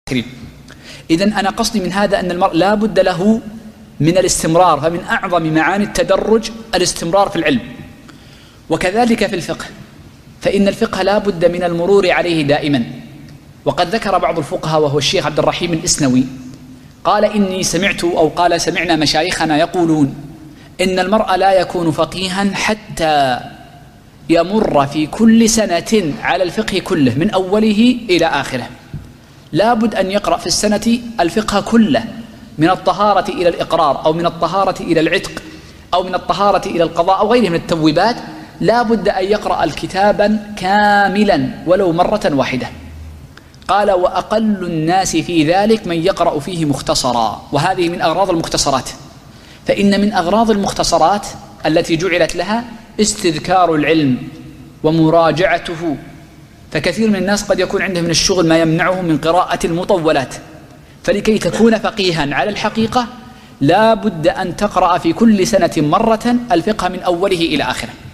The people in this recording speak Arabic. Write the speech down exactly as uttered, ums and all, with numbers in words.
إذن أنا قصدي من هذا أن المرء لا بد له من الاستمرار، فمن أعظم معاني التدرج الاستمرار في العلم. وكذلك في الفقه، فإن الفقه لا بد من المرور عليه دائما. وقد ذكر بعض الفقهاء وهو الشيخ عبد الرحيم الإسنوي قال إني سمعت أو قال سمعنا مشايخنا يقولون إن المرء لا يكون فقيها حتى يمر في كل سنة على الفقه كله من أوله إلى آخره. لا بد أن يقرأ في السنة الفقه كله، من الطهارة إلى الإقرار، أو من الطهارة إلى العتق، أو من الطهارة إلى القضاء، أو غيره من التبويبات. لا بد أن يقرأ الكتابا كاملا ولو مرة واحدة. قال وأقل الناس في ذلك من يقرأ فيه مختصرا، وهذه من أغراض المختصرات. فإن من أغراض المختصرات التي جعلت لها استذكار العلم ومراجعته، فكثير من الناس قد يكون عنده من الشغل ما يمنعه من قراءة المطولات. فلكي تكون فقيها على الحقيقة لا بد أن تقرأ في كل سنة مرة الفقه من أوله إلى آخره.